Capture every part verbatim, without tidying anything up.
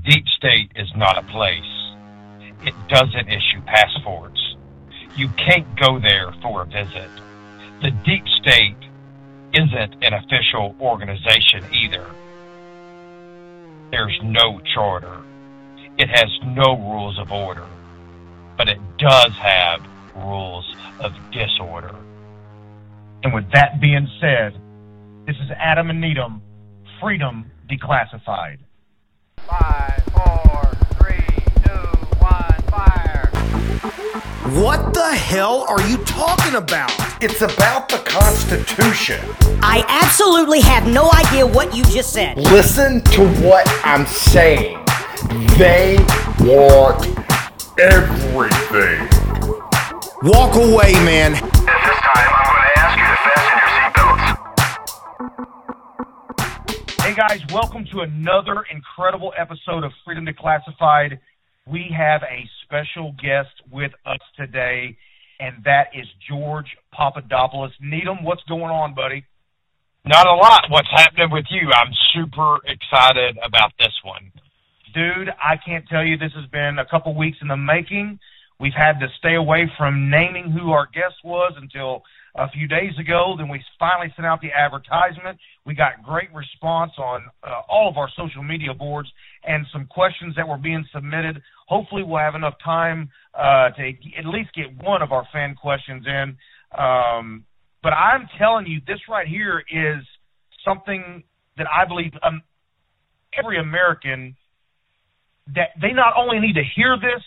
deep state is not a place. It doesn't issue passports. You can't go there for a visit. The deep state isn't an official organization either. There's no charter. It has no rules of order. But it does have rules of disorder. And with that being said, this is Adam and Needham, Freedom Declassified. Five, four, three, two, one, fire. What the hell are you talking about? It's about the Constitution. I absolutely have no idea what you just said. Listen to what I'm saying. They want everything. Walk away, man. At this time, I'm going to ask you to fasten your seatbelts. Hey guys, welcome to another incredible episode of Freedom Declassified. We have a special guest with us today, and that is George Papadopoulos. Needham, what's going on, buddy? Not a lot. What's happening with you? I'm super excited about this one. Dude, I can't tell you, this has been a couple weeks in the making. We've had to stay away from naming who our guest was until a few days ago. Then we finally sent out the advertisement. We got great response on uh, all of our social media boards and some questions that were being submitted. Hopefully we'll have enough time uh, to at least get one of our fan questions in. Um, but I'm telling you, this right here is something that I believe um, every American, that they not only need to hear this,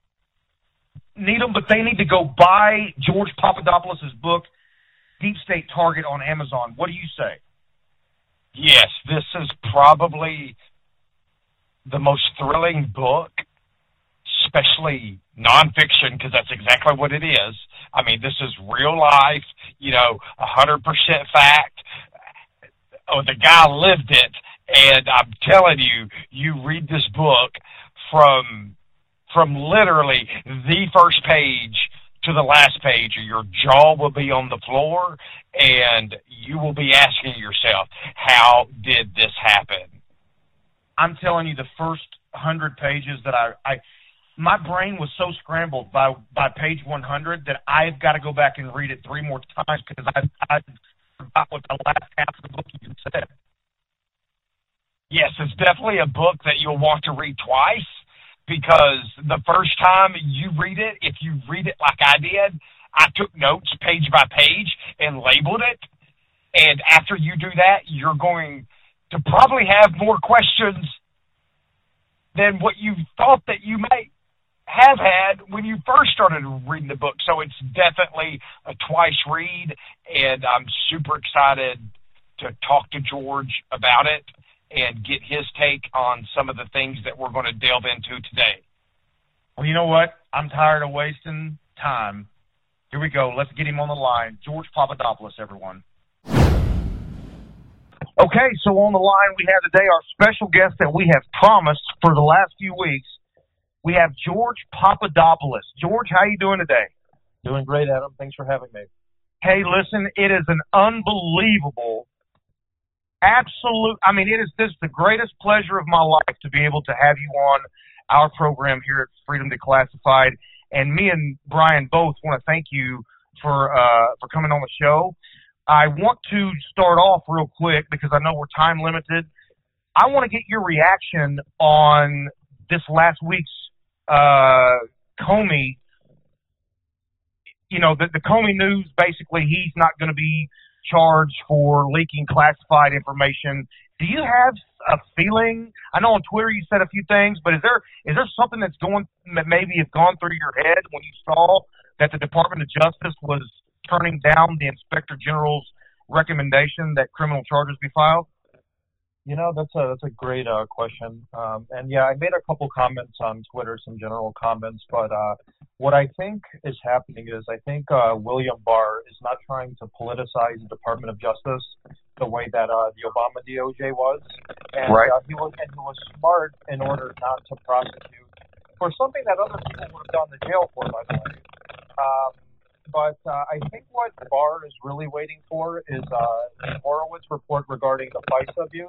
need them, but they need to go buy George Papadopoulos' book, Deep State Target, on Amazon. What do you say? Yes, this is probably the most thrilling book, especially nonfiction, because that's exactly what it is. I mean, this is real life, you know, one hundred percent fact. Oh, the guy lived it, and I'm telling you, you read this book from from literally the first page to the last page, your jaw will be on the floor, and you will be asking yourself, how did this happen? I'm telling you, the first hundred pages that I, I my brain was so scrambled by, by page one hundred that I've got to go back and read it three more times because I, I forgot what the last half of the book even said. Yes, it's definitely a book that you'll want to read twice, because the first time you read it, if you read it like I did, I took notes page by page and labeled it. And after you do that, you're going to probably have more questions than what you thought that you may have had when you first started reading the book. So it's definitely a twice read, and I'm super excited to talk to George about it and get his take on some of the things that we're going to delve into today. Well, you know what? I'm tired of wasting time. Here we go. Let's get him on the line. George Papadopoulos, everyone. Okay, so on the line we have today our special guest that we have promised for the last few weeks. We have George Papadopoulos. George, how you doing today? Doing great, Adam. Thanks for having me. Hey, listen, it is an unbelievable Absolute. I mean, it is this is the greatest pleasure of my life to be able to have you on our program here at Freedom Declassified. And me and Brian both want to thank you for uh, for coming on the show. I want to start off real quick because I know we're time limited. I want to get your reaction on this last week's uh, Comey. You know, the, the Comey news, basically, he's not going to be charged for leaking classified information. Do you have a feeling? I know on Twitter you said a few things, but is there is there something that's going that maybe have gone through your head when you saw that the Department of Justice was turning down the Inspector General's recommendation that criminal charges be filed? You know, that's a that's a great uh, question. Um, and yeah, I made a couple comments on Twitter, some general comments, but uh, what I think is happening is I think uh, William Barr is not trying to politicize the Department of Justice the way that uh, the Obama D O J was. And, right. uh, he was and he was smart in order not to prosecute for something that other people would have gone to jail for, by the way. Um, But uh, I think what Barr is really waiting for is uh, the Horowitz report regarding the FISA abuse.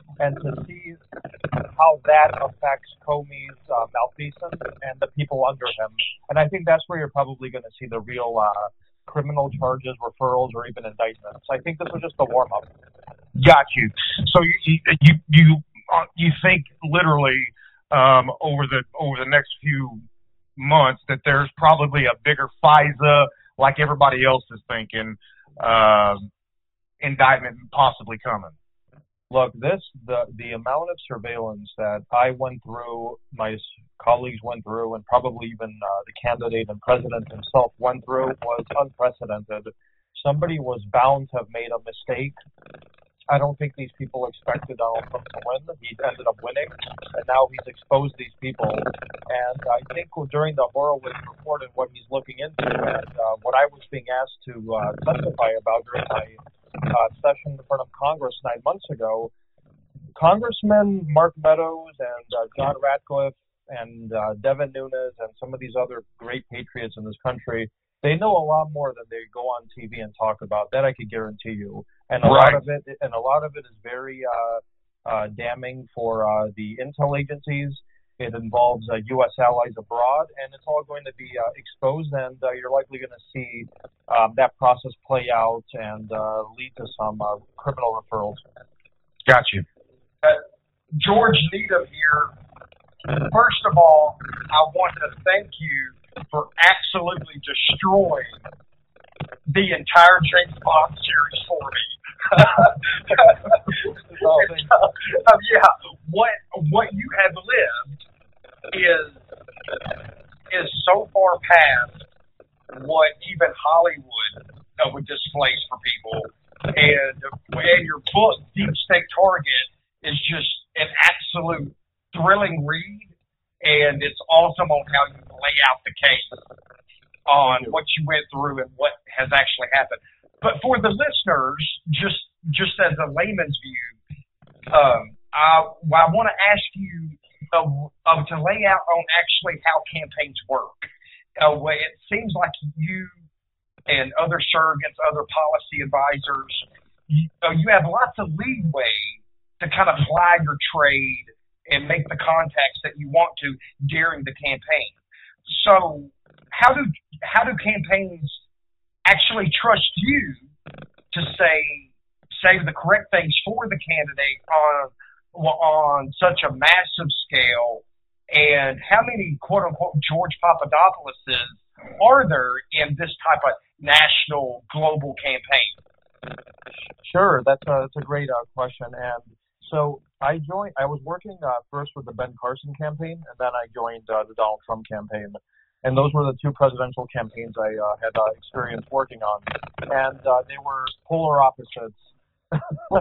and to see how that affects Comey's uh, malfeasance and the people under him. And I think that's where you're probably going to see the real uh, criminal charges, referrals, or even indictments. I think this was just a warm up. Got you. So you you you you, uh, you think literally um, over the over the next few months that there's probably a bigger FISA, like everybody else is thinking, uh, indictment possibly coming. Look, this the the amount of surveillance that I went through, my s- colleagues went through, and probably even uh, the candidate and president himself went through was unprecedented. Somebody was bound to have made a mistake. I don't think these people expected Donald Trump to win. He ended up winning, and now he's exposed these people. And I think during the Horowitz report and what he's looking into, and uh, what I was being asked to uh, testify about during my uh, session in front of Congress nine months ago, Congressman Mark Meadows and uh, John Ratcliffe and uh, Devin Nunes and some of these other great patriots in this country, they know a lot more than they go on T V and talk about. That I could guarantee you. And a Right. lot of it, and a lot of it is very uh, uh, damning for uh, the intel agencies. It involves uh, U S allies abroad, and it's all going to be uh, exposed. And uh, you're likely going to see um, that process play out and uh, lead to some uh, criminal referrals. Got you. Uh, George Needham here. First of all, I want to thank you for absolutely destroying the entire James Bond series for me. Oh, It's, uh, uh, yeah, what what you have lived is is so far past what even Hollywood uh, would displace for people, and and your book Deep State Target is just an absolute thrilling read, and it's awesome on how you lay out the case on what you went through and what has actually happened. But for the listeners, just just as a layman's view, um, I, I want to ask you uh, uh, to lay out on actually how campaigns work. Uh, where it seems like you and other surrogates, other policy advisors, you, uh, you have lots of leeway to kind of fly your trade and make the contacts that you want to during the campaign. So how do how do campaigns actually trust you to say say the correct things for the candidate on on such a massive scale? And how many quote unquote George Papadopouloses are there in this type of national global campaign? Sure, that's a that's a great uh, question. And so I joined. I was working uh, first with the Ben Carson campaign, and then I joined uh, the Donald Trump campaign. And those were the two presidential campaigns I uh, had uh, experience working on, and uh, they were polar opposites. uh,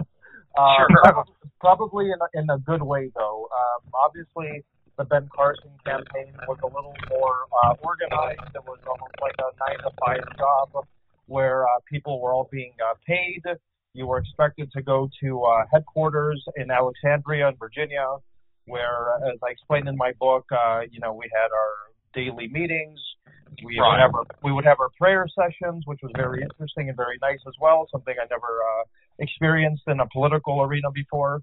Sure. probably, probably in a, in a good way, though. Um, obviously, the Ben Carson campaign was a little more uh, organized. It was almost like a nine to five job where uh, people were all being uh, paid. You were expected to go to uh, headquarters in Alexandria in Virginia, where, as I explained in my book, uh, you know, we had our daily meetings. We Right. would have our we would have our prayer sessions, which was very interesting and very nice as well. Something I never uh, experienced in a political arena before.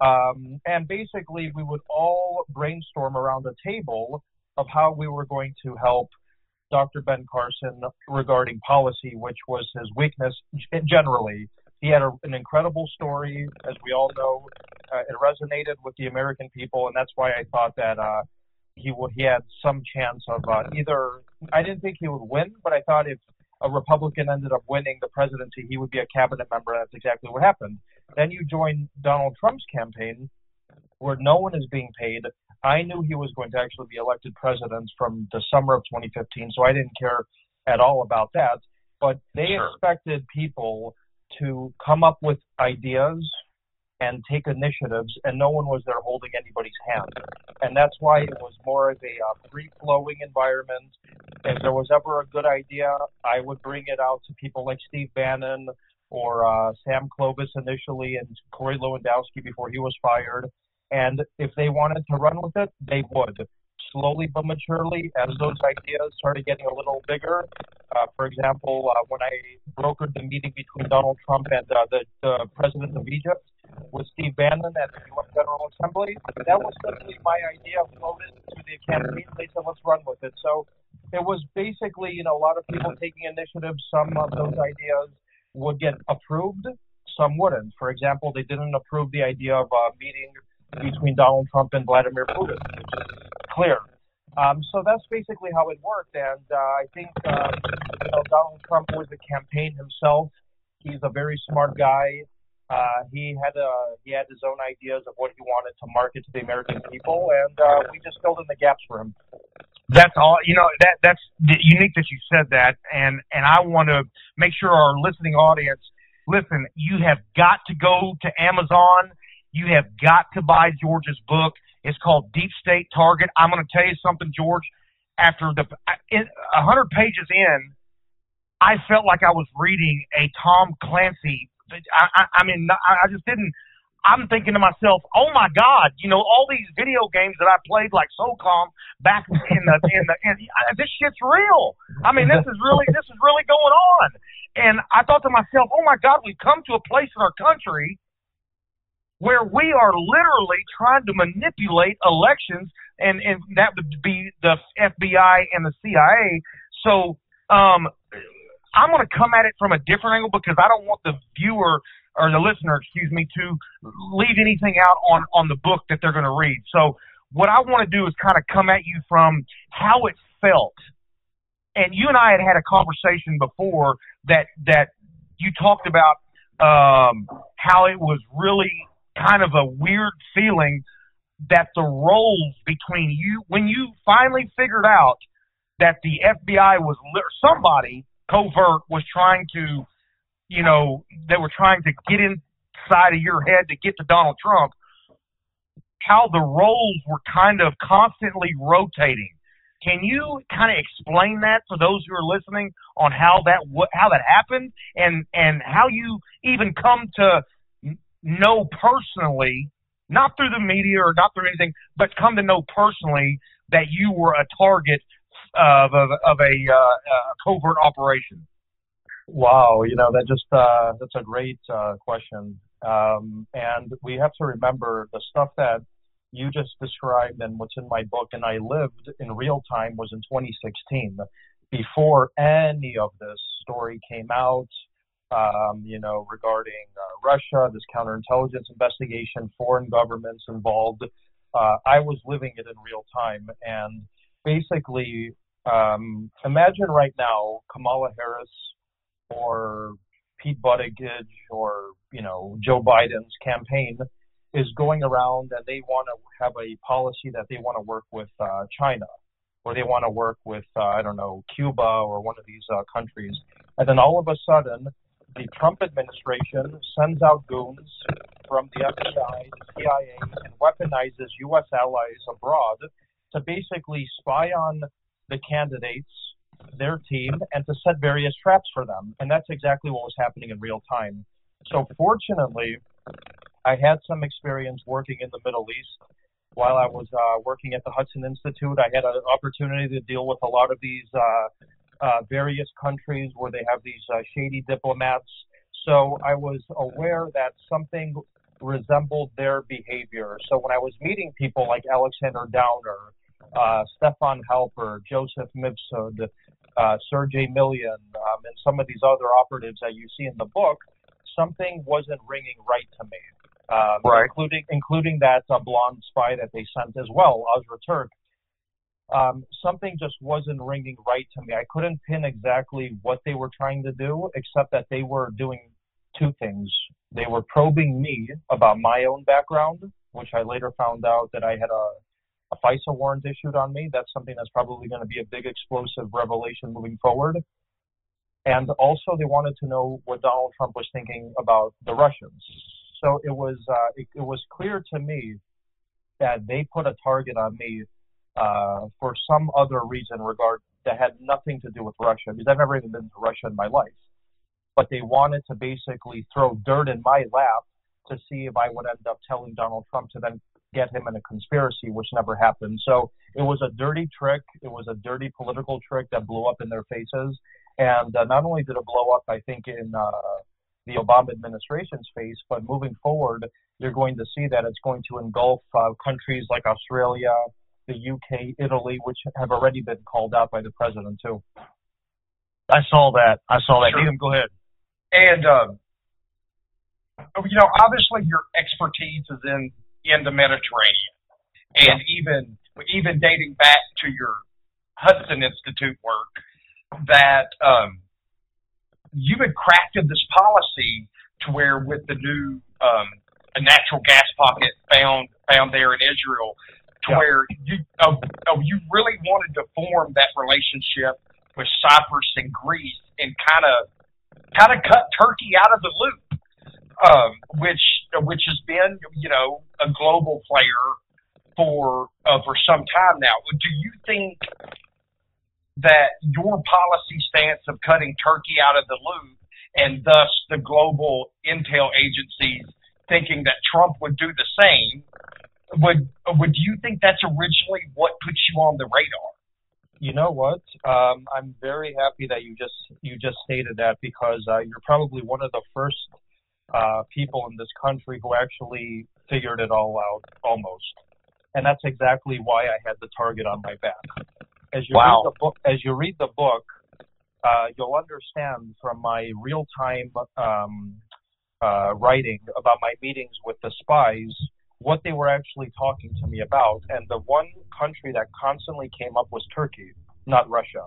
Um, and basically, we would all brainstorm around the table of how we were going to help Doctor Ben Carson regarding policy, which was his weakness generally. He had a, an incredible story, as we all know. Uh, it resonated with the American people, and that's why I thought that uh, he would he had some chance of uh, either. I didn't think he would win, but I thought if a Republican ended up winning the presidency, he would be a cabinet member, and that's exactly what happened. Then you join Donald Trump's campaign, where no one is being paid. I knew he was going to actually be elected president from the summer of twenty fifteen, so I didn't care at all about that. But they Sure. expected people to come up with ideas and take initiatives, and no one was there holding anybody's hand. And that's why it was more of a uh, free-flowing environment. If there was ever a good idea, I would bring it out to people like Steve Bannon or uh, Sam Clovis initially and Corey Lewandowski before he was fired. And if they wanted to run with it, they would. Slowly but maturely, as those ideas started getting a little bigger. Uh, for example, uh, when I brokered the meeting between Donald Trump and uh, the, the president of Egypt, with Steve Bannon at the U S General Assembly. That was simply my idea floated to the campaign. They said, let's run with it. So it was basically, you know, a lot of people taking initiative. Some of those ideas would get approved, some wouldn't. For example, they didn't approve the idea of a meeting between Donald Trump and Vladimir Putin, which is clear. Um, so that's basically how it worked. And uh, I think uh, you know, Donald Trump was a campaign himself. He's a very smart guy. Uh, he had a, he had his own ideas of what he wanted to market to the American people, and uh, we just filled in the gaps for him. That's all. You know, that that's unique that you said that, and and I want to make sure our listening audience, listen, you have got to go to Amazon. You have got to buy George's book. It's called Deep State Target. I'm going to tell you something, George. After the a hundred pages in, I felt like I was reading a Tom Clancy. I, I, I mean, I, I just didn't. I'm thinking to myself, oh my God, you know, all these video games that I played like SOCOM back in the in the in, this shit's real. I mean, this is really this is really going on. And I thought to myself, oh my God, we've come to a place in our country where we are literally trying to manipulate elections, and, and that would be the F B I and the C I A. So um, I'm going to come at it from a different angle because I don't want the viewer or the listener, excuse me, to leave anything out on, on the book that they're going to read. So what I want to do is kind of come at you from how it felt. And you and I had had a conversation before that, that you talked about um, how it was really kind of a weird feeling that the roles between you, when you finally figured out that the F B I was, somebody covert was trying to, you know, they were trying to get inside of your head to get to Donald Trump, how the roles were kind of constantly rotating. Can you kind of explain that for those who are listening on how that how that happened and, and how you even come to know personally, not through the media or not through anything, but come to know personally that you were a target of, of, of a, uh, a covert operation? Wow, you know, that just uh, that's a great uh, question. Um, and we have to remember the stuff that you just described and what's in my book and I lived in real time was in twenty sixteen, before any of this story came out, um, you know, regarding uh, Russia, this counterintelligence investigation, foreign governments involved. Uh, I was living it in real time. And basically, um, imagine right now Kamala Harris or Pete Buttigieg or, you know, Joe Biden's campaign is going around and they want to have a policy that they want to work with uh, China, or they want to work with, uh, I don't know, Cuba or one of these uh, countries. And then all of a sudden, the Trump administration sends out goons from the F B I, the C I A, and weaponizes U S allies abroad to basically spy on the candidates, their team, and to set various traps for them. And that's exactly what was happening in real time. So fortunately, I had some experience working in the Middle East. While I was uh, working at the Hudson Institute, I had an opportunity to deal with a lot of these uh, uh, various countries where they have these uh, shady diplomats. So I was aware that something resembled their behavior. So when I was meeting people like Alexander Downer, uh, Stefan Halper, Joseph Mifsud, uh, Sergey Millian, um, and some of these other operatives that you see in the book, something wasn't ringing right to me. Uh, right. Including including that uh, blonde spy that they sent as well, Azra Turk. Um, something just wasn't ringing right to me. I couldn't pin exactly what they were trying to do, except that they were doing two things. They were probing me about my own background, which I later found out that I had a, a FISA warrant issued on me. That's something that's probably going to be a big explosive revelation moving forward. And also they wanted to know what Donald Trump was thinking about the Russians. So it was uh, it, it was clear to me that they put a target on me uh, for some other reason regard that had nothing to do with Russia, because I've never even been to Russia in my life. But they wanted to basically throw dirt in my lap to see if I would end up telling Donald Trump to then get him in a conspiracy, which never happened. So it was a dirty trick. It was a dirty political trick that blew up in their faces. And uh, not only did it blow up, I think in uh, the Obama administration's face, but moving forward, you're going to see that it's going to engulf uh, countries like Australia, the U K, Italy, which have already been called out by the president too. I saw that. I saw that. Sure. Needham, go ahead. And um, you know, obviously, your expertise is in in the Mediterranean, and yeah. even even dating back to your Hudson Institute work, that um, you had crafted this policy to where, with the new um, a natural gas pocket found found there in Israel, to yeah. where you uh, uh, you really wanted to form that relationship with Cyprus and Greece, and kind of kind of cut Turkey out of the loop, um, which which has been, you know, a global player for uh, for some time now. Do you think that your policy stance of cutting Turkey out of the loop, and thus the global intel agencies thinking that Trump would do the same, would would you think that's originally what put you on the radar? You know what? Um, I'm very happy that you just you just stated that, because uh, you're probably one of the first uh, people in this country who actually figured it all out, almost. And that's exactly why I had the target on my back. As you wow. read the book, as you read the book, uh, you'll understand from my real-time um, uh, writing about my meetings with the spies what they were actually talking to me about. And the one country that constantly came up was Turkey, not Russia.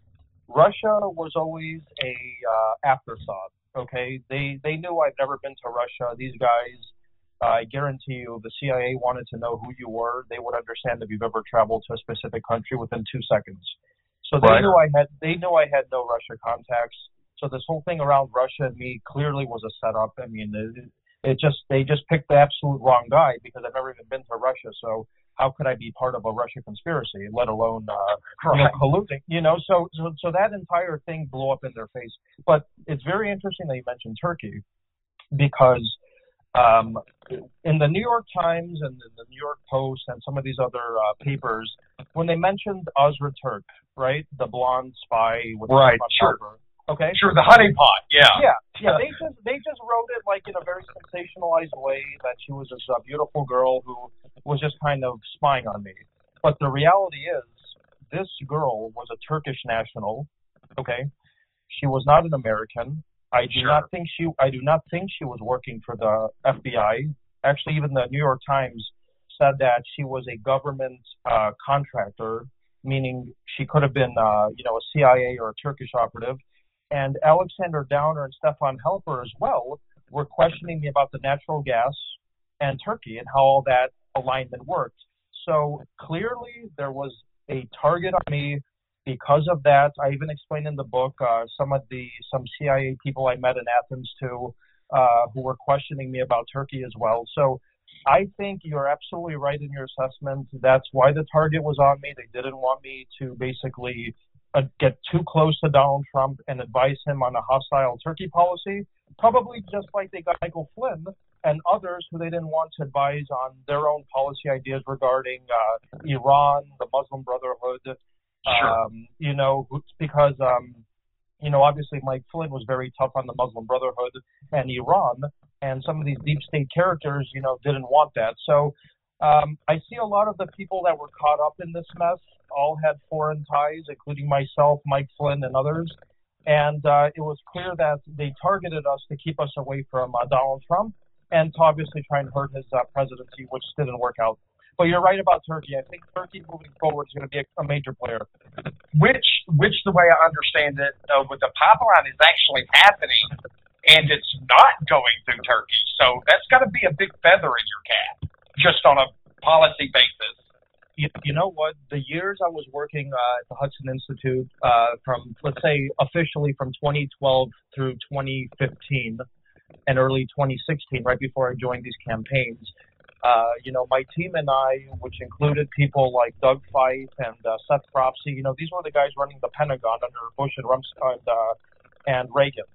Russia was always a uh, afterthought, okay? They they knew I'd never been to Russia. These guys, uh, I guarantee you, the C I A wanted to know who you were. They would understand if you've ever traveled to a specific country within two seconds. So they right. knew I had they knew I had no Russia contacts. So this whole thing around Russia and me clearly was a setup. I mean, it, It just they just picked the absolute wrong guy, because I've never even been to Russia. So how could I be part of a Russia conspiracy, let alone uh, you know, colluding? You know, so, so so that entire thing blew up in their face. But it's very interesting that you mentioned Turkey, because um, in the New York Times and in the New York Post and some of these other uh, papers, when they mentioned Azra Turk, right, the blonde spy with right, the sure. Harvard, okay, sure, the honeypot, yeah, yeah, yeah. They just they just wrote it like in a very sensationalized way that she was this uh, beautiful girl who was just kind of spying on me. But the reality is, this girl was a Turkish national. Okay, she was not an American. I do sure. not think she. I do not think she was working for the F B I. Actually, even the New York Times said that she was a government uh, contractor, meaning she could have been, uh, you know, a C I A or a Turkish operative. And Alexander Downer and Stefan Helper as well were questioning me about the natural gas and Turkey and how all that alignment worked. So clearly there was a target on me because of that. I even explained in the book uh, some of the some C I A people I met in Athens too, uh, who were questioning me about Turkey as well. So I think you're absolutely right in your assessment. That's why the target was on me. They didn't want me to basically Uh, get too close to Donald Trump and advise him on a hostile Turkey policy, probably just like they got Michael Flynn and others who they didn't want to advise on their own policy ideas regarding uh, Iran, the Muslim Brotherhood, sure. um, you know, because, um, you know, obviously Mike Flynn was very tough on the Muslim Brotherhood and Iran, and some of these deep state characters, you know, didn't want that. So Um, I see a lot of the people that were caught up in this mess all had foreign ties, including myself, Mike Flynn, and others. And uh, it was clear that they targeted us to keep us away from uh, Donald Trump and to obviously try and hurt his uh, presidency, which didn't work out. But you're right about Turkey. I think Turkey moving forward is going to be a, a major player. Which, which the way I understand it, uh, with the pipeline is actually happening, and it's not going through Turkey. So that's got to be a big feather in your cap, just on a policy basis. You, you know what? The years I was working uh, at the Hudson Institute, uh, from, let's say, officially from twenty twelve through twenty fifteen and early twenty sixteen, right before I joined these campaigns, uh, you know, my team and I, which included people like Doug Feith and uh, Seth Propsy, you know, these were the guys running the Pentagon under Bush and, Rums- and, uh, and Reagan.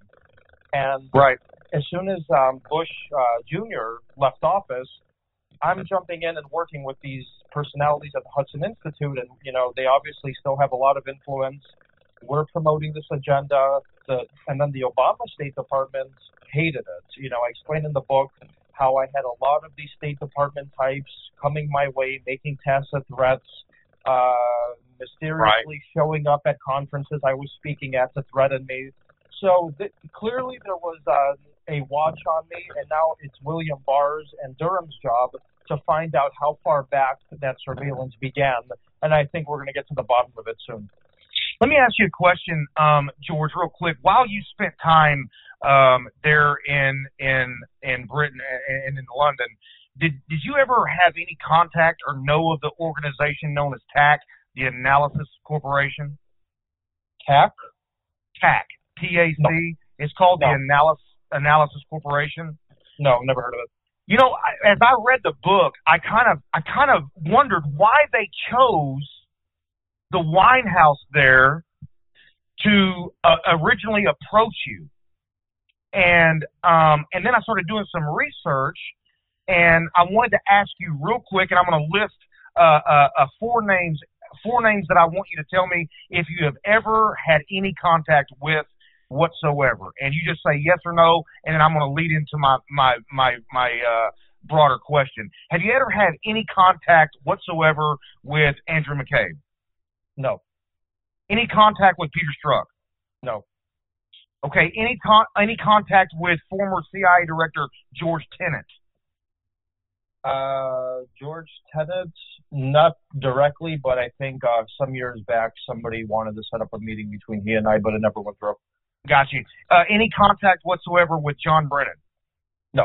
And right. as soon as um, Bush uh, Junior left office, I'm jumping in and working with these personalities at the Hudson Institute, and, you know, they obviously still have a lot of influence. we're promoting this agenda. The, and then the Obama State Department hated it. You know, I explained in the book how I had a lot of these State Department types coming my way, making tacit threats, uh, mysteriously right. showing up at conferences I was speaking at to threaten me. So th- clearly there was uh, a watch on me, and now it's William Barr's and Durham's job to find out how far back that surveillance began, and I think we're going to get to the bottom of it soon. Let me ask you a question, um, George, real quick. While you spent time um, there in in in Britain and in London, did did you ever have any contact or know of the organization known as T A C, the Analysis Corporation? T A C? T A C, T A C. No. It's called no. the Analysis Analysis Corporation. No, never heard of it. You know, as I read the book, I kind of I kind of wondered why they chose the wine house there to uh, originally approach you. And um, and then I started doing some research, and I wanted to ask you real quick, and I'm going to list uh, uh, uh, four names, four names that I want you to tell me if you have ever had any contact with whatsoever. And you just say yes or no, and then I'm going to lead into my my my my uh, broader question. Have you ever had any contact whatsoever with Andrew McCabe? No. Any contact with Peter Strzok? No. Okay. Any con- any contact with former C I A Director George Tenet? Uh, George Tenet, not directly, but I think uh, some years back somebody wanted to set up a meeting between he and I, but it never went through. Got you. Uh, any contact whatsoever with John Brennan? No.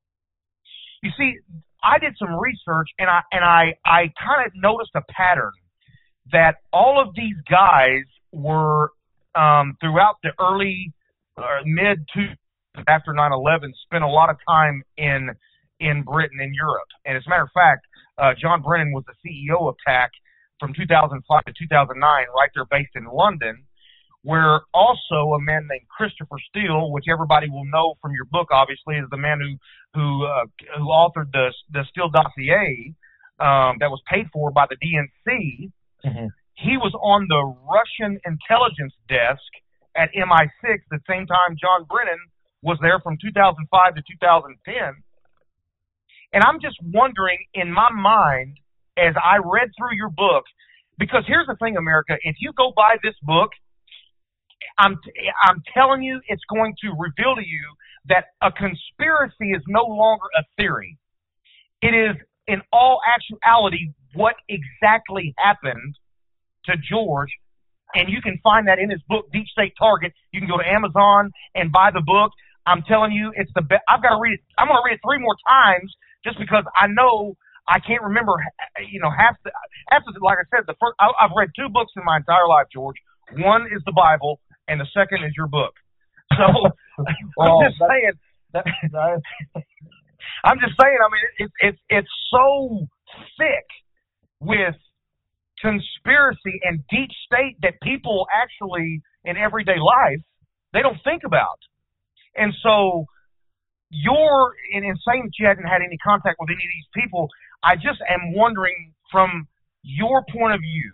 You see, I did some research, and I and I, I kind of noticed a pattern that all of these guys were um, throughout the early uh, mid to after nine eleven spent a lot of time in in Britain and Europe. And as a matter of fact, uh, John Brennan was the C E O of T A C from two thousand five to two thousand nine, right there based in London, where also a man named Christopher Steele, which everybody will know from your book, obviously, is the man who who uh, who authored the the Steele dossier um, that was paid for by the D N C. Mm-hmm. He was on the Russian intelligence desk at M I six the same time John Brennan was there from two thousand five to two thousand ten. And I'm just wondering in my mind, as I read through your book, because here's the thing, America, if you go buy this book, I'm I'm telling you, it's going to reveal to you that a conspiracy is no longer a theory. It is, in all actuality, what exactly happened to George, and you can find that in his book, Deep State Target. You can go to Amazon and buy the book. I'm telling you, it's the best. I've got to read it. I'm going to read it three more times just because I know I can't remember, you know, half the, half the, like I said, the first, I, I've read two books in my entire life, George. One is the Bible, and the second is your book. So well, I'm just that, saying. That, that, I'm just saying. I mean, it's it, it's it's so thick with conspiracy and deep state that people actually in everyday life they don't think about. And so you're in saying that you hadn't had any contact with any of these people. I just am wondering, from your point of view,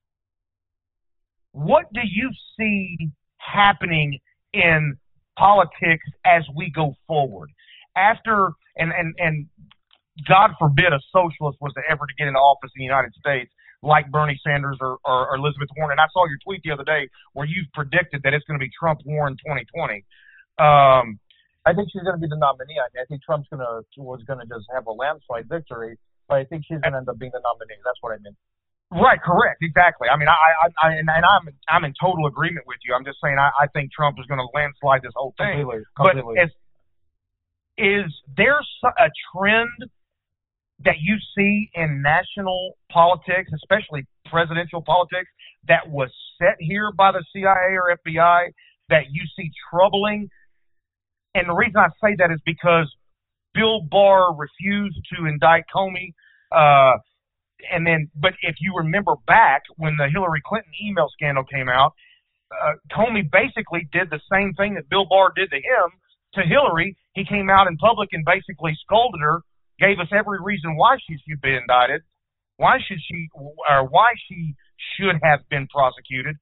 what do you see happening in politics as we go forward? After, and, and, and God forbid a socialist was to ever to get into office in the United States like Bernie Sanders or, or, or Elizabeth Warren. And I saw your tweet the other day where you predicted that it's going to be Trump-Warren twenty twenty. Um, I think she's going to be the nominee. I mean, I think Trump's going to was going to just have a landslide victory, but I think she's going to end up being the nominee. That's what I mean. Right, correct, exactly. I mean, I, I, I and, and I'm, I'm in total agreement with you. I'm just saying, I, I think Trump is going to landslide this whole thing. Completely, completely. But is, is there a trend that you see in national politics, especially presidential politics, that was set here by the C I A or F B I that you see troubling? And the reason I say that is because Bill Barr refused to indict Comey. Uh, and then, but if you remember back when the Hillary Clinton email scandal came out, uh, Comey basically did the same thing that Bill Barr did to him, to Hillary. He came out in public and basically scolded her, gave us every reason why she should be indicted, why should she, or why she should have been prosecuted.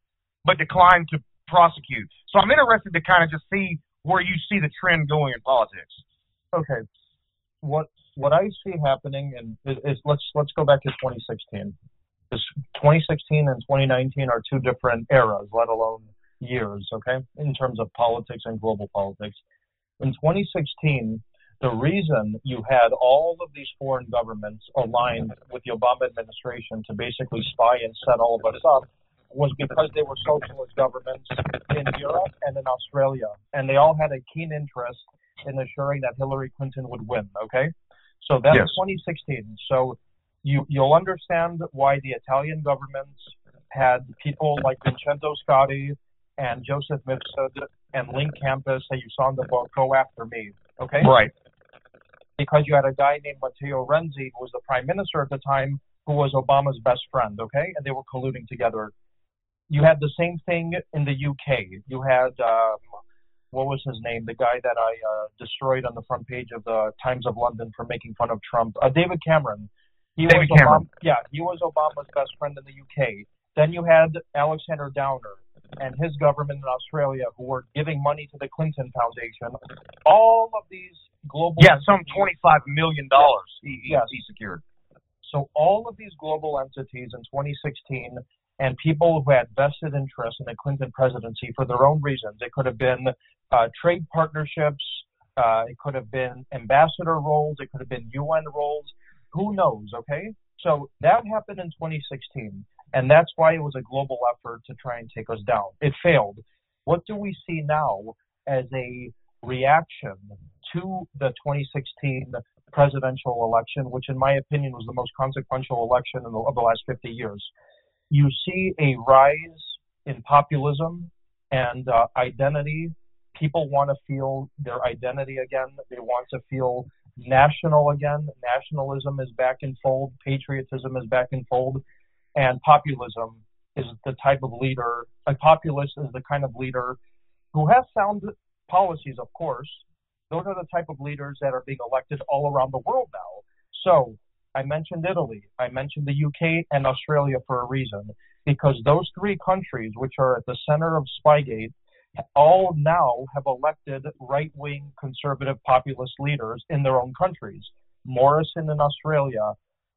but declined to prosecute. So I'm interested to kind of just see where you see the trend going in politics. Okay, what what I see happening and is, is let's let's go back to twenty sixteen. This twenty sixteen and twenty nineteen are two different eras, let alone years. Okay, in terms of politics and global politics. In twenty sixteen, the reason you had all of these foreign governments aligned with the Obama administration to basically spy and set all of us up was because they were socialist governments in Europe and in Australia, and they all had a keen interest in assuring that Hillary Clinton would win. Okay, so that's Yes. twenty sixteen. So you you'll understand why the Italian governments had people like Vincenzo Scotti and Joseph Mifsud and Link Campus that you saw in the book Go After Me. Okay, Right. because you had a guy named Matteo Renzi who was the prime minister at the time, who was Obama's best friend. Okay, and they were colluding together. You had the same thing in the U K. You had, um, what was his name? The guy that I uh, destroyed on the front page of the Times of London for making fun of Trump. Uh, David Cameron. He David was Cameron. Obama, yeah, he was Obama's best friend in the U K. Then you had Alexander Downer and his government in Australia who were giving money to the Clinton Foundation. All of these global... Yeah, some entities- twenty-five million dollars he, he, Yes. he secured. So all of these global entities in twenty sixteen and people who had vested interest in the Clinton presidency for their own reasons. It could have been uh, trade partnerships. Uh, it could have been ambassador roles. It could have been U N roles. Who knows, okay? So that happened in twenty sixteen, and that's why it was a global effort to try and take us down. It failed. What do we see now as a reaction to the twenty sixteen presidential election, which in my opinion was the most consequential election in the, of the last fifty years? You see a rise in populism and uh, identity. People want to feel their identity again. They want to feel national again. Nationalism is back in fold. Patriotism is back in fold. And populism is the type of leader, a populist is the kind of leader who has sound policies, of course. Those are the type of leaders that are being elected all around the world now. So I mentioned Italy, I mentioned the U K and Australia for a reason, because those three countries, which are at the center of Spygate, all now have elected right-wing conservative populist leaders in their own countries. Morrison in Australia,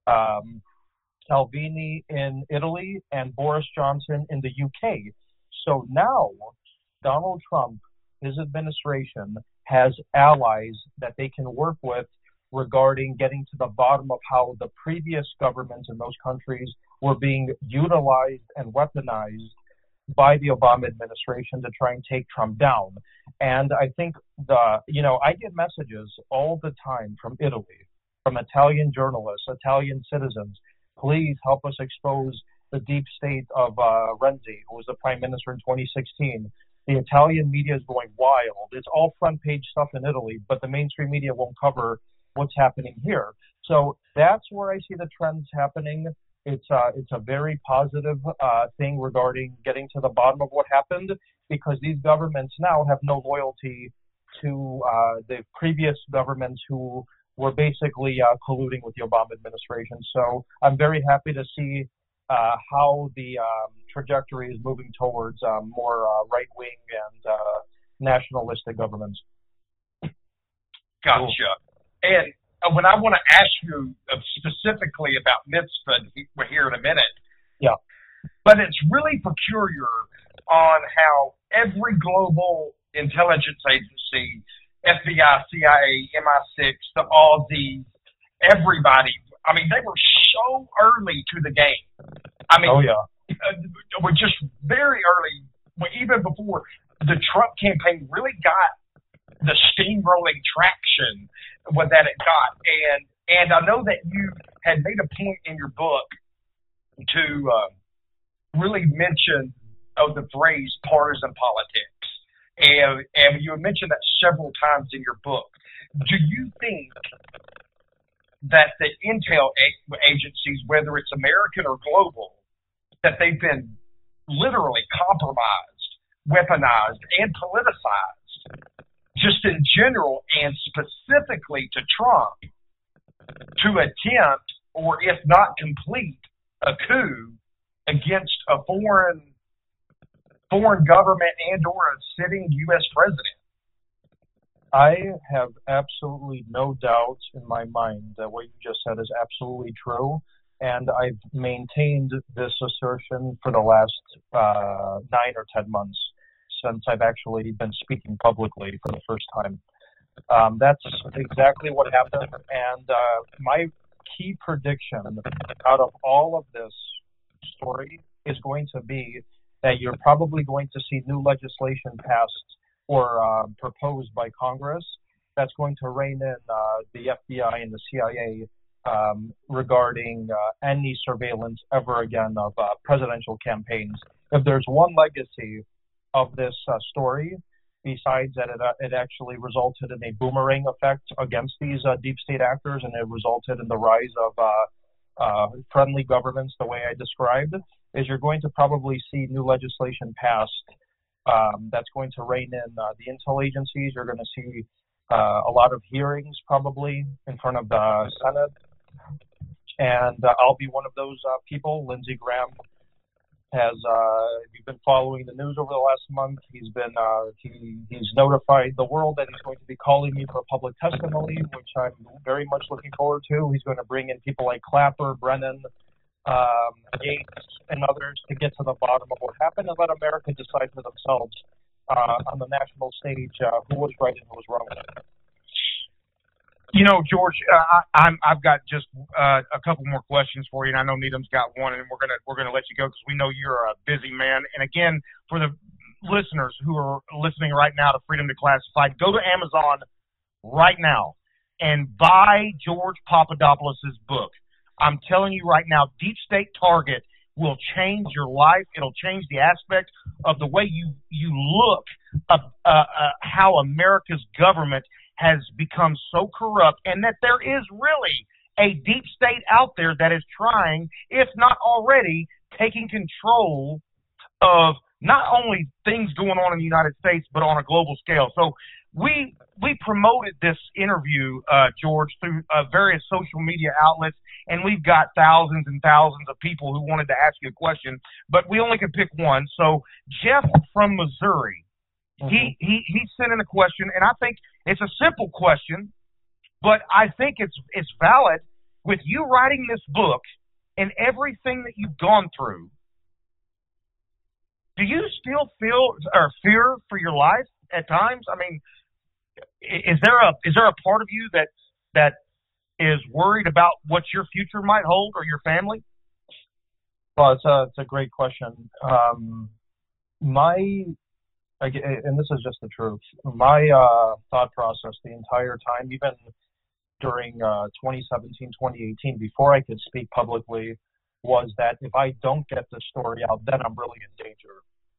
um, Salvini in Italy, and Boris Johnson in the U K. So now Donald Trump, his administration, has allies that they can work with regarding getting to the bottom of how the previous governments in those countries were being utilized and weaponized by the Obama administration to try and take Trump down. And I think the, you know, I get messages all the time from Italy, from Italian journalists, Italian citizens. Please help us expose the deep state of uh, Renzi, who was the prime minister in twenty sixteen. The Italian media is going wild. It's all front page stuff in Italy, but the mainstream media won't cover what's happening here. So that's where I see the trends happening. It's uh, it's a very positive uh, thing regarding getting to the bottom of what happened, because these governments now have no loyalty to uh, the previous governments who were basically uh, colluding with the Obama administration. So I'm very happy to see uh, how the um, trajectory is moving towards um, more uh, right-wing and uh, nationalistic governments. Gotcha. And uh, when I want to ask you uh, specifically about Mifsud, we're here in a minute. Yeah. But it's really peculiar on how every global intelligence agency, F B I, C I A, M I six, the Aussies, everybody, I mean, they were so early to the game. I mean, Oh, yeah. uh, we're just very early, well, even before the Trump campaign really got the steamrolling traction what that it got. And and I know that you had made a point in your book to uh, really mention oh, the phrase partisan politics. And, and you mentioned that several times in your book. Do you think that the intel a- agencies, whether it's American or global, that they've been literally compromised, weaponized, and politicized, just in general, and specifically to Trump, to attempt, or if not complete, a coup against a foreign foreign government and or a sitting U S president. I have absolutely no doubt in my mind that what you just said is absolutely true, and I've maintained this assertion for the last uh, nine or ten months since I've actually been speaking publicly for the first time. Um, that's exactly what happened, and uh, my key prediction out of all of this story is going to be that you're probably going to see new legislation passed or uh, proposed by Congress that's going to rein in uh, the F B I and the C I A um, regarding uh, any surveillance ever again of uh, presidential campaigns. If there's one legacy of this uh, story, besides that it, uh, it actually resulted in a boomerang effect against these uh, deep state actors, and it resulted in the rise of uh, uh, friendly governments the way I described, is you're going to probably see new legislation passed um, that's going to rein in uh, the intel agencies. You're going to see uh, a lot of hearings probably in front of the Senate, and uh, I'll be one of those uh, people. Lindsey Graham has, uh, if you've been following the news over the last month, he's been, uh, he, he's notified the world that he's going to be calling me for public testimony, which I'm very much looking forward to. He's going to bring in people like Clapper, Brennan, um, Yates, and others to get to the bottom of what happened and let America decide for themselves uh, on the national stage uh, who was right and who was wrong. You know, George, uh, I, I'm, I've got just uh, a couple more questions for you, and I know Needham's got one, and we're gonna we're gonna let you go because we know you're a busy man. And again, for the listeners who are listening right now to Freedom Declassified, go to Amazon right now and buy George Papadopoulos' book. I'm telling you right now, Deep State Target will change your life. It'll change the aspect of the way you you look of uh, uh, how America's government has become so corrupt, and that there is really a deep state out there that is trying, if not already, taking control of not only things going on in the United States, but on a global scale. So we we promoted this interview, uh, George, through uh, various social media outlets, and we've got thousands and thousands of people who wanted to ask you a question, but we only could pick one. So Jeff from Missouri, He, he he sent in a question, and I think it's a simple question, but I think it's it's valid. With you writing this book and everything that you've gone through, do you still feel or fear for your life at times? I mean, is there a is there a part of you that that is worried about what your future might hold or your family? Well, it's a it's a great question. Um, my And this is just the truth. My uh, thought process the entire time, even during uh, twenty seventeen, twenty eighteen, before I could speak publicly, was that if I don't get this story out, then I'm really in danger.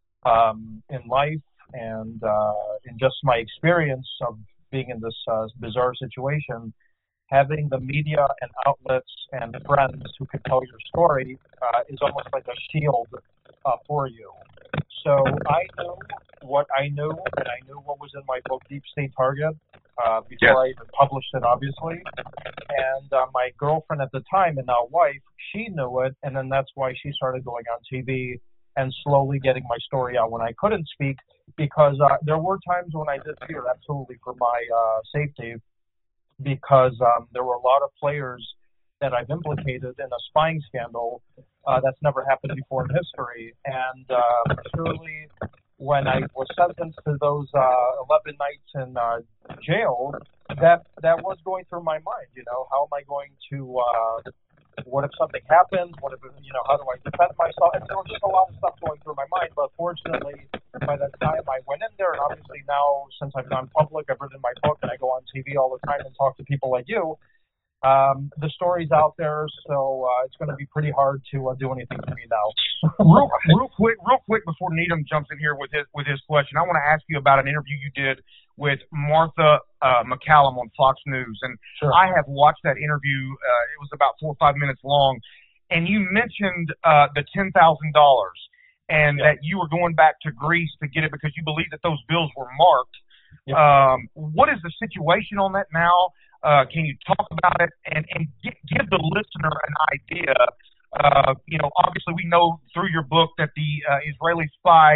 Um, in life and uh, in just my experience of being in this uh, bizarre situation, having the media and outlets and friends who can tell your story uh, is almost like a shield uh, for you. So I knew what I knew, and I knew what was in my book, Deep State Target, uh, before yes. I even published it, obviously. And uh, my girlfriend at the time, and now wife, she knew it, and then that's why she started going on T V and slowly getting my story out when I couldn't speak, because uh, there were times when I did fear, absolutely, for my uh, safety, because um, there were a lot of players that I've implicated in a spying scandal uh, that's never happened before in history. And uh, surely when I was sentenced to those uh, eleven nights in uh, jail, that that was going through my mind. You know, how am I going to, uh, what if something happens? What if, you know, how do I defend myself? And there was just a lot of stuff going through my mind. But fortunately, by the time I went in there, and obviously now, since I've gone public, I've written my book, and I go on T V all the time and talk to people like you, Um, the story's out there, so uh, it's going to be pretty hard to uh, do anything for me now. real, real quick, real quick before Needham jumps in here with his with his question, I want to ask you about an interview you did with Martha uh, McCallum on Fox News, and sure. I have watched that interview. Uh, it was about four or five minutes long, and you mentioned uh, the ten thousand dollars, and yeah. that you were going back to Greece to get it because you believe that those bills were marked. Yeah. Um, what is the situation on that now? Uh, can you talk about it and, and give, give the listener an idea? Uh, you know, obviously we know through your book that the uh, Israeli spy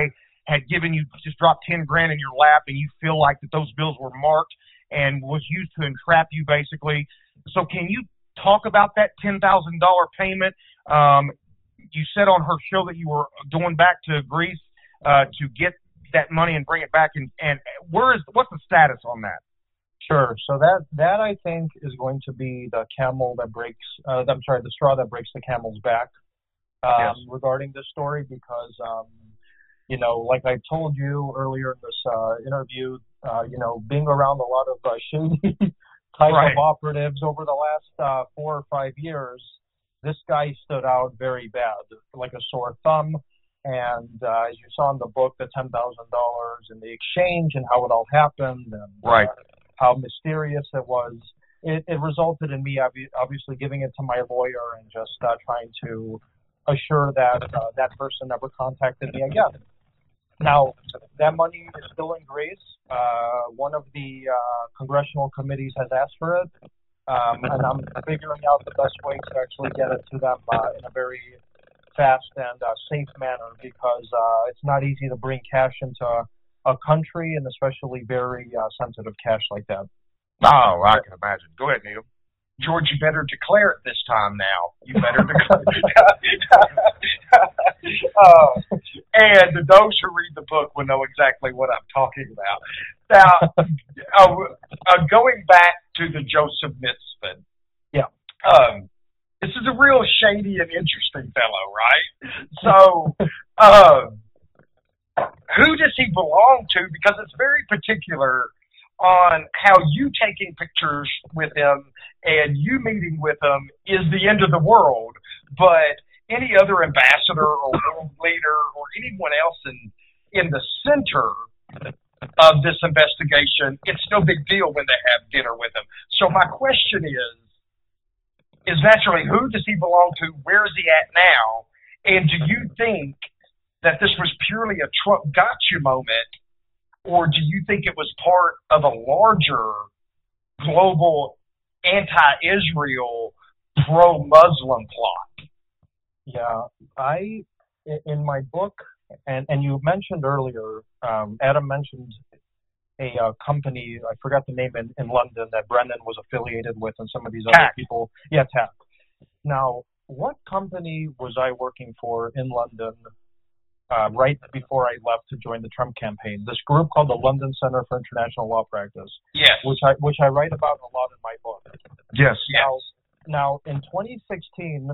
had given you, just dropped ten grand in your lap, and you feel like that those bills were marked and was used to entrap you, basically. So can you talk about that ten thousand dollars payment? Um, you said on her show that you were going back to Greece uh, to get that money and bring it back, and, and where is what's the status on that? Sure. So that that I think is going to be the camel that breaks. Uh, I'm sorry, the straw that breaks the camel's back um, Yes. regarding this story, because um, you know, like I told you earlier in this uh, interview, uh, you know, being around a lot of uh, shady type Right. of operatives over the last uh, four or five years, this guy stood out very bad, like a sore thumb. And uh, as you saw in the book, the ten thousand dollars and the exchange and how it all happened, and Right. uh, how mysterious it was. It, it resulted in me obvi- obviously giving it to my lawyer and just uh, trying to assure that uh, that person never contacted me again. Now, that money is still in Greece. Uh, one of the uh, congressional committees has asked for it, um, and I'm figuring out the best way to actually get it to them uh, in a very fast and uh, safe manner, because uh, it's not easy to bring cash into a country, and especially very uh, sensitive cash like that. Oh, I can imagine. Go ahead, Neil. George, you better declare it this time now. You better declare uh, and those who read the book will know exactly what I'm talking about. Now, uh, uh, going back to the Joseph Mitzvah. Yeah. Um, this is a real shady and interesting fellow, right? So, um, who does he belong to? Because it's very particular on how you taking pictures with him and you meeting with him is the end of the world, but any other ambassador or world leader or anyone else in in the center of this investigation, it's no big deal when they have dinner with him. So my question is, is naturally, who does he belong to? Where is he at now? And do you think that this was purely a Trump got you moment, or do you think it was part of a larger global anti-Israel, pro-Muslim plot? Yeah, I, in my book, and, and you mentioned earlier, um, Adam mentioned a uh, company, I forgot the name, in, in London that Brennan was affiliated with, and some of these other Tack. people. Yeah, Tack. Now, what company was I working for in London uh, right before I left to join the Trump campaign? This group called the London Center for International Law Practice, Yes. which I which I write about a lot in my book. Yes. Now, now in twenty sixteen,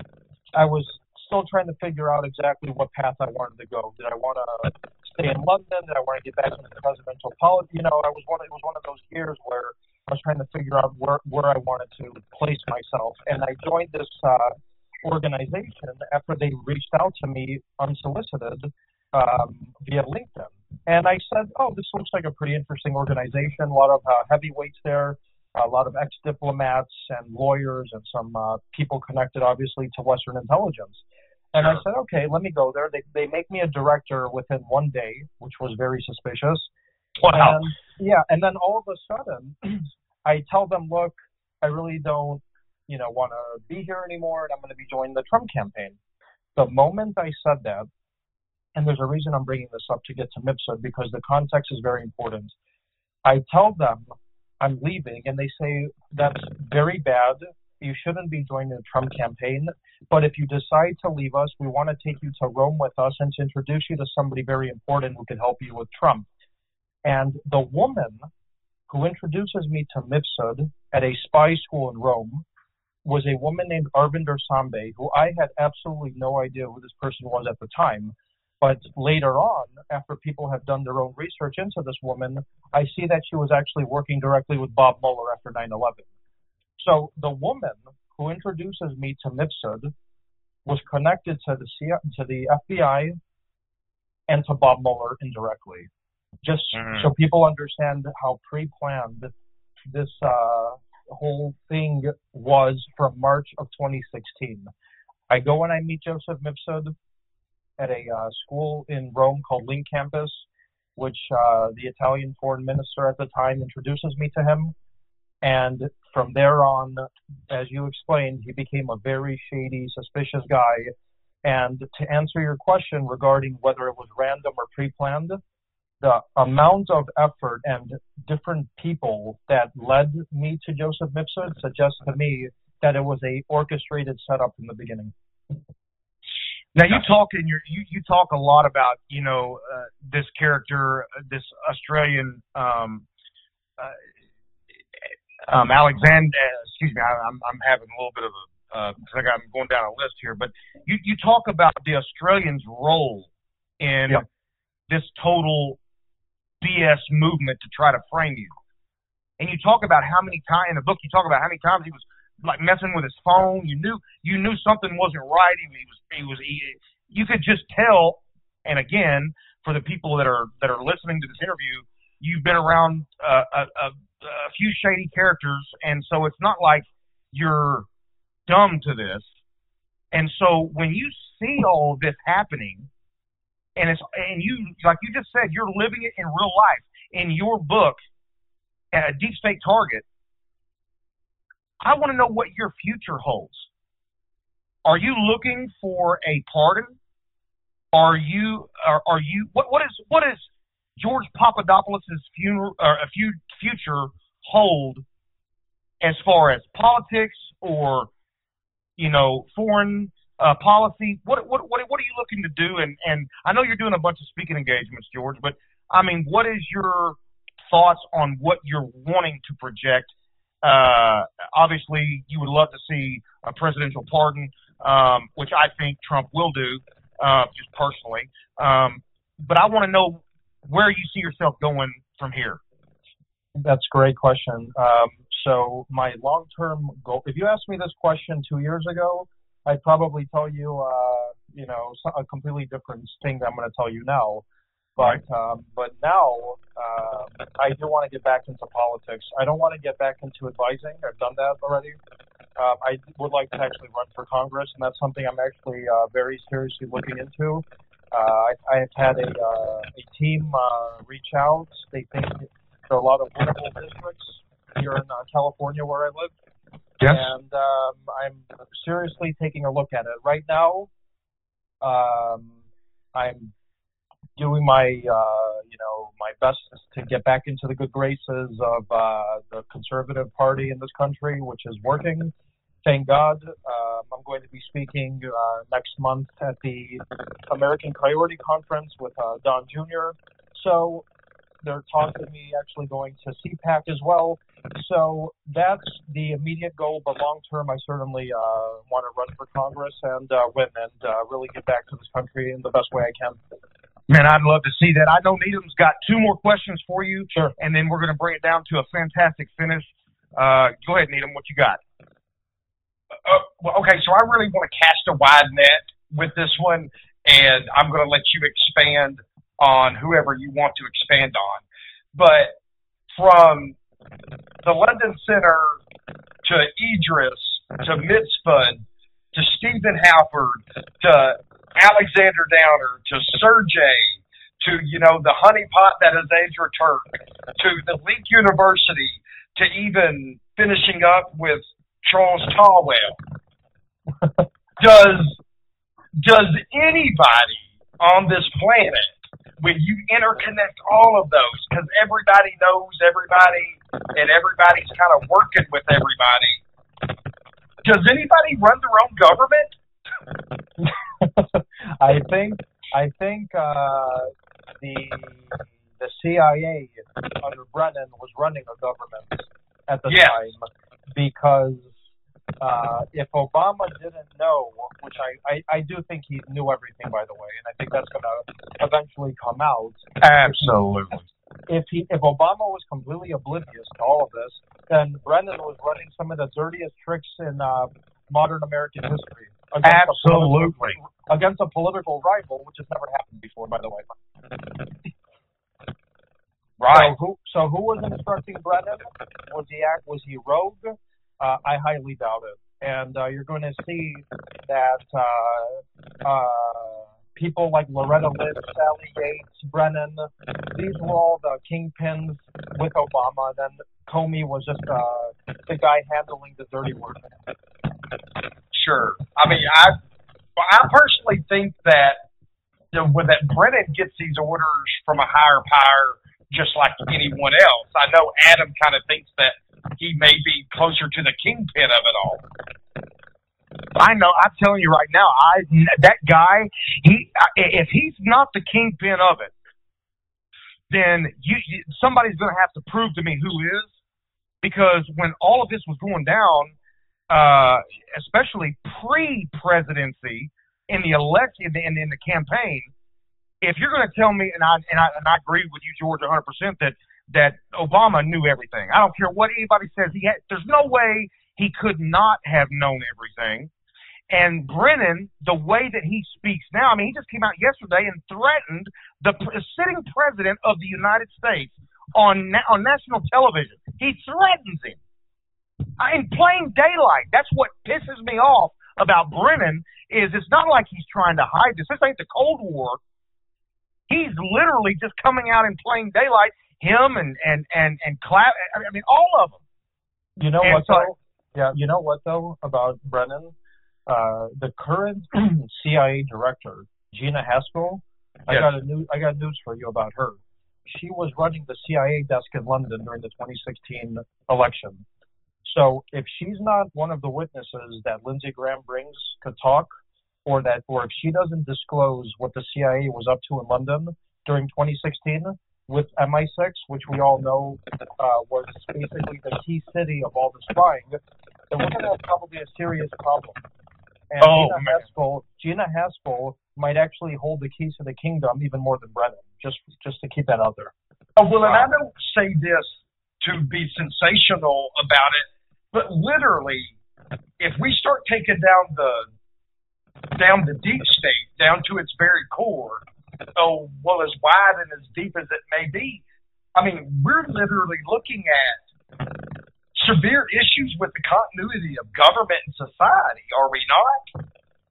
I was still trying to figure out exactly what path I wanted to go. Did I want to stay in London? Did I want to get back into presidential politics? You know, I was one. It was one of those years where I was trying to figure out where where I wanted to place myself, and I joined this uh, organization after they reached out to me unsolicited um, via LinkedIn, and I said, "Oh, this looks like a pretty interesting organization. A lot of uh, heavyweights there." A lot of ex-diplomats and lawyers and some uh, people connected, obviously, to Western intelligence. And I said, okay, let me go there. They they make me a director within one day, which was very suspicious. Wow. And, yeah, and then all of a sudden, I tell them, look, I really don't, you know, want to be here anymore, and I'm going to be joining the Trump campaign. The moment I said that, and there's a reason I'm bringing this up to get to MIPSA, because the context is very important. I tell them I'm leaving, and they say, that's very bad. You shouldn't be joining the Trump campaign. But if you decide to leave us, we want to take you to Rome with us and to introduce you to somebody very important who can help you with Trump. And the woman who introduces me to Mifsud at a spy school in Rome was a woman named Arvinder Sambe, who I had absolutely no idea who this person was at the time. But later on, after people have done their own research into this woman, I see that she was actually working directly with Bob Mueller after nine eleven. So the woman who introduces me to Mifsud was connected to the C- to the F B I and to Bob Mueller indirectly. Just Mhm. so people understand how pre-planned this uh, whole thing was from March of twenty sixteen. I go and I meet Joseph Mifsud at a uh, school in Rome called Link Campus, which uh, the Italian foreign minister at the time introduces me to him. And from there on, as you explained, he became a very shady, suspicious guy And to answer your question regarding whether it was random or pre-planned, the amount of effort and different people that led me to Joseph Mifsud suggests to me that it was a orchestrated setup from the beginning. Now you talk in your you, you talk a lot about you know uh, this character, uh, this Australian um, uh, um, Alexander. Excuse me, I, I'm I'm having a little bit of a uh, like I'm going down a list here, but you you talk about the Australians' role in Yep. this total B S movement to try to frame you, and you talk about how many times in the book you talk about how many times he was like messing with his phone. You knew you knew something wasn't right. He, he was he was he, you could just tell. And again, for the people that are that are listening to this interview, you've been around uh, a, a, a few shady characters, and so it's not like you're dumb to this. And so when you see all of this happening, and it's and you like you just said, you're living it in real life in your book, uh, Deep State Target. I want to know what your future holds. Are you looking for a pardon? Are you are, are you what what is what is George Papadopoulos' funeral or a few future hold as far as politics or you know foreign uh, policy? What what what what are you looking to do? And and I know you're doing a bunch of speaking engagements, George, but I mean, what is your thoughts on what you're wanting to project? Uh, obviously, you would love to see a presidential pardon, um, which I think Trump will do, uh, just personally. Um, but I want to know where you see yourself going from here. That's a great question. Um, so my long-term goal, if you asked me this question two years ago, I'd probably tell you, uh, you know, a completely different thing that I'm going to tell you now. But um, but now uh, I do want to get back into politics. I don't want to get back into advising. I've done that already. Um, I would like to actually run for Congress, and that's something I'm actually uh, very seriously looking into. Uh, I, I have had a, uh, a team uh, reach out. They think there are a lot of winnable districts here in uh, California where I live. Yes. And um, I'm seriously taking a look at it. Right now, um, I'm doing my, uh, you know, my best to get back into the good graces of uh, the conservative party in this country, which is working. Thank God. Um, I'm going to be speaking uh, next month at the American Priority Conference with uh, Don Junior So they're talking to me actually going to C PAC as well. So that's the immediate goal, but long term, I certainly uh, want to run for Congress and uh, win and uh, really get back to this country in the best way I can. Man, I'd love to see that. I know Needham's got two more questions for you, Sure. and then we're going to bring it down to a fantastic finish. Uh, go ahead, Needham. What you got? Uh, well, okay, so I really want to cast a wide net with this one, and I'm going to let you expand on whoever you want to expand on. But from the London Center to Idris to Mifsud to Stephen Halford to Alexander Downer to Sergey to, you know, the honeypot that is Asia Turk to the Link University to even finishing up with Charles Tawwell. does does anybody on this planet, when you interconnect all of those, because everybody knows everybody and everybody's kind of working with everybody, does anybody run their own government? I think I think uh, the the C I A under Brennan was running a government at the Yes. time, because uh, if Obama didn't know, which I, I, I do think he knew everything, by the way, and I think that's going to eventually come out. Absolutely. If he if Obama was completely oblivious to all of this, then Brennan was running some of the dirtiest tricks in uh, modern American history. Against Absolutely. A political, against a political rival, which has never happened before, by the way. Right. So who, so who was instructing Brennan? Was he act? Was he rogue? Uh, I highly doubt it. And uh, you're going to see that uh, uh, people like Loretta Lynch, Sally Yates, Brennan, these were all the kingpins with Obama. Then Comey was just uh, the guy handling the dirty work. Sure. I mean, I Well, I personally think that you know, when that Brennan gets these orders from a higher power, just like anyone else. I know Adam kind of thinks that he may be closer to the kingpin of it all. I know. I'm telling you right now, I that guy. He if he's not the kingpin of it, then you, you somebody's going to have to prove to me who is. Because when all of this was going down, uh, especially pre-presidency in the election in, in the campaign, if you're going to tell me, and I and I and I agree with you, George, one hundred percent that that Obama knew everything. I don't care what anybody says. He had, there's no way he could not have known everything. And Brennan, the way that he speaks now, I mean, he just came out yesterday and threatened the sitting president of the United States on na- on national television. He threatens him in plain daylight. That's what pisses me off about Brennan. Is it's not like he's trying to hide this. This ain't the Cold War. He's literally just coming out in plain daylight. Him and and and and Clap. I mean, all of them. You know and what so, though? Yeah, you know what though about Brennan? Uh, the current C I A director, Gina Haspel. I yes. got a new. I got news for you about her. She was running the C I A desk in London during the twenty sixteen election. So if she's not one of the witnesses that Lindsey Graham brings to talk, or that, or if she doesn't disclose what the C I A was up to in London during twenty sixteen with M I six, which we all know uh, was basically the key city of all the spying, then we're going to have probably a serious problem. And oh, Gina Haspel, Gina Haspel might actually hold the keys to the kingdom even more than Brennan. Just, just to keep that out there. Oh, well, and I don't say this to be sensational about it, but literally, if we start taking down the down the deep state, down to its very core, oh, well, as wide and as deep as it may be, I mean, we're literally looking at severe issues with the continuity of government and society, are we not?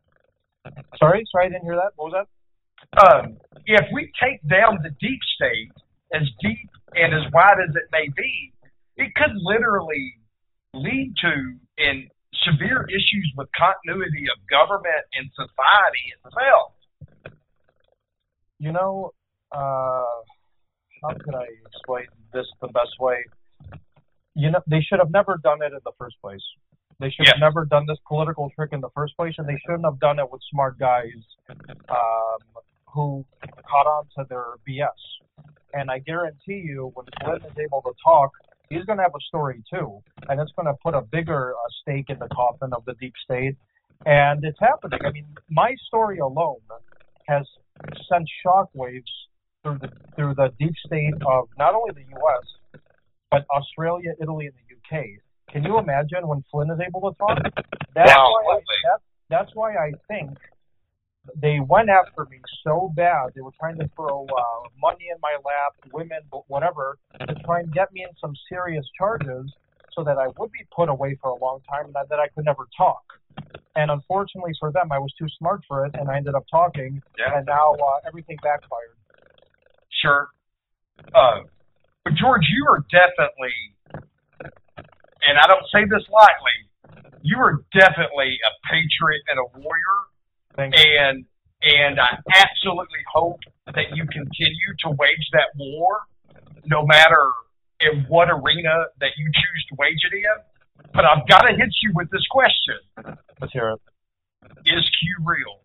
Sorry, sorry, I didn't hear that. What was that? Um, if we take down the deep state, as deep and as wide as it may be, it could literally lead to in severe issues with continuity of government and society itself. You know, uh, how could I explain this the best way? You know, they should have never done it in the first place. They should yes. have never done this political trick in the first place, and they shouldn't have done it with smart guys um, who caught on to their B S. And I guarantee you, when Flynn is able to talk, he's going to have a story too, and it's going to put a bigger uh, stake in the coffin of the deep state. And it's happening. I mean, my story alone has sent shockwaves through the through the deep state of not only the U S but Australia, Italy, and the U K. Can you imagine when Flynn is able to talk? That's wow, why I, that, that's why I think they went after me so bad. They were trying to throw uh, money in my lap, women, whatever, to try and get me in some serious charges so that I would be put away for a long time and that, that I could never talk. And unfortunately for them, I was too smart for it, and I ended up talking, yeah. and now uh, everything backfired. Sure. Uh, but, George, you are definitely, and I don't say this lightly, you are definitely a patriot and a warrior. Thank you. And and I absolutely hope that you continue to wage that war, no matter in what arena that you choose to wage it in. But I've got to hit you with this question. Let's hear it. Is Q real?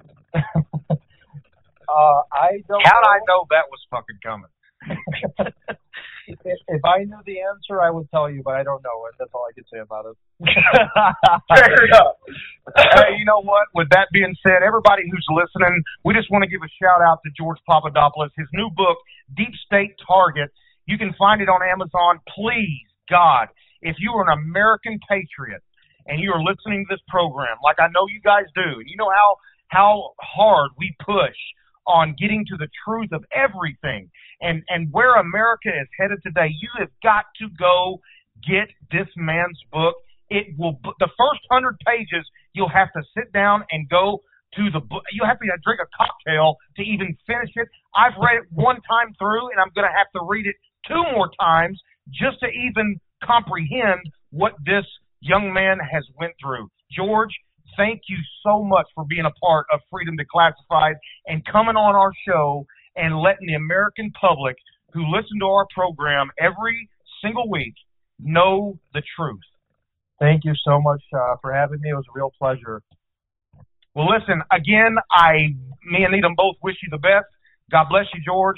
uh, I don't How'd know. I know that was fucking coming? if, if I knew the answer, I would tell you, but I don't know it. That's all I can say about it. Fair enough. Hey, you know what? With that being said, everybody who's listening, we just want to give a shout out to George Papadopoulos. His new book, Deep State Target, you can find it on Amazon. Please, God, if you are an American patriot and you are listening to this program, like I know you guys do, and you know how how hard we push on getting to the truth of everything and, and where America is headed today, you have got to go get this man's book. It will, the first hundred pages, you'll have to sit down and go to the book. You'll have to drink a cocktail to even finish it. I've read it one time through, and I'm going to have to read it two more times just to even comprehend what this young man has went through. George, thank you so much for being a part of Freedom Declassified and coming on our show and letting the American public who listen to our program every single week know the truth. Thank you so much uh, for having me. It was a real pleasure. Well, listen, again, I, me and Needham both wish you the best. God bless you, George.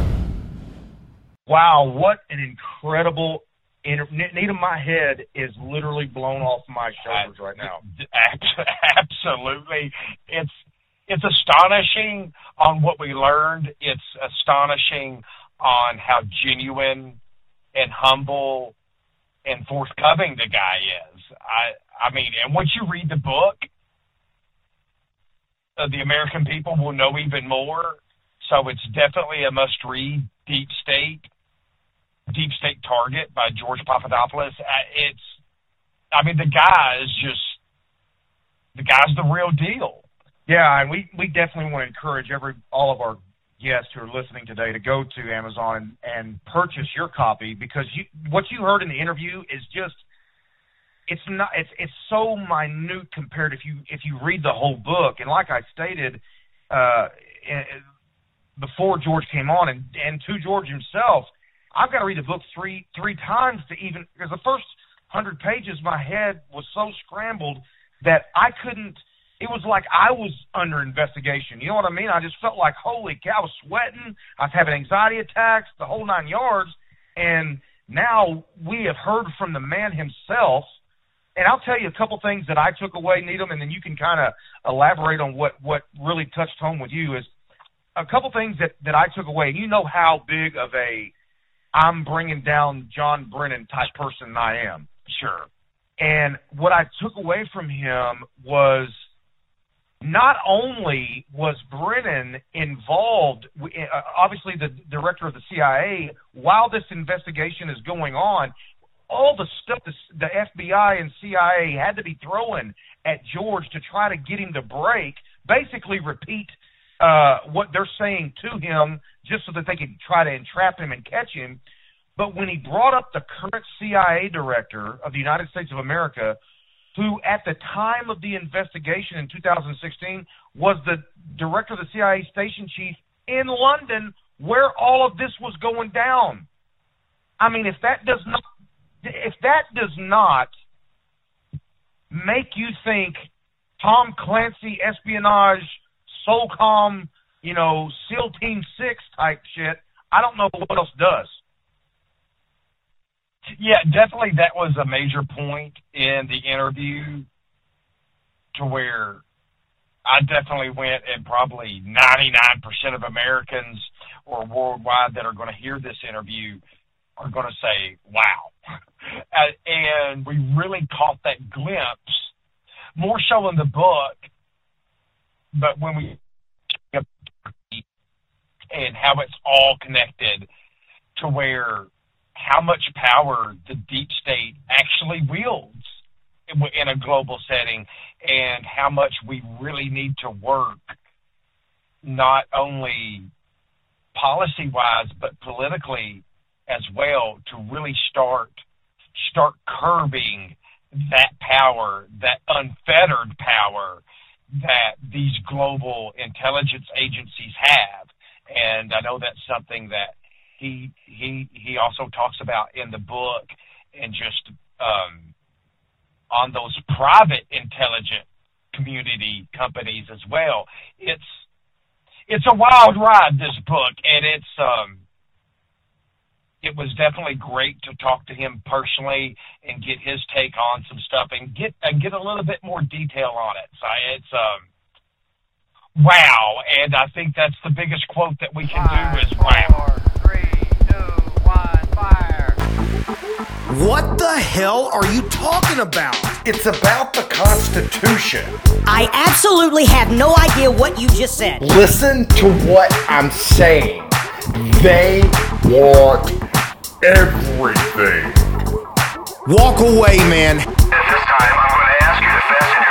Wow, what an incredible inter- Needham, my head is literally blown off my shoulders right now. Absolutely. It's it's astonishing on what we learned. It's astonishing on how genuine and humble and forthcoming the guy is. I I mean, and once you read the book, uh, the American people will know even more. So it's definitely a must-read. Deep State, Deep State Target by George Papadopoulos. It's, I mean, the guy is just, the guy's the real deal. Yeah, and we, we definitely want to encourage every all of our guests who are listening today to go to Amazon and, and purchase your copy, because you, what you heard in the interview is just, it's not, it's it's so minute compared if you if you read the whole book. And like I stated uh, before George came on, and, and to George himself, I've got to read the book three three times to even, because the first hundred pages, my head was so scrambled that I couldn't. It was like I was under investigation. You know what I mean? I just felt like, holy cow, I was sweating. I was having anxiety attacks, the whole nine yards. And now we have heard from the man himself. And I'll tell you a couple things that I took away, Needham, and then you can kind of elaborate on what, what really touched home with you. Is a couple things that, that I took away. You know how big of a I'm bringing down John Brennan type person I am. Sure. And what I took away from him was, not only was Brennan involved, obviously the director of the C I A, while this investigation is going on, all the stuff the F B I and C I A had to be throwing at George to try to get him to break, basically repeat uh, what they're saying to him just so that they could try to entrap him and catch him. But when he brought up the current C I A director of the United States of America, who at the time of the investigation in two thousand sixteen was the director of the C I A station chief in London, where all of this was going down. I mean, if that does not, if that does not make you think Tom Clancy espionage, SOCOM, you know, SEAL Team Six type shit, I don't know what else does. Yeah, definitely that was a major point in the interview, to where I definitely went, and probably ninety-nine percent of Americans or worldwide that are going to hear this interview are going to say, wow. uh, and we really caught that glimpse, more so in the book, but when we, and how it's all connected to where, how much power the deep state actually wields in a global setting, and how much we really need to work, not only policy-wise, but politically as well, to really start start curbing that power, that unfettered power that these global intelligence agencies have. And I know that's something that He he he also talks about in the book, and just um, on those private intelligence community companies as well. It's it's a wild ride, this book, and it's um, it was definitely great to talk to him personally and get his take on some stuff, and get and get a little bit more detail on it. So it's um, wow, and I think that's the biggest quote that we can Five, do is wow. Four, three, two, one, fire. What the hell are you talking about? It's about the Constitution. I absolutely have no idea what you just said. Listen to what I'm saying. They want everything. Walk away, man. At this time, I'm going to ask you to fasten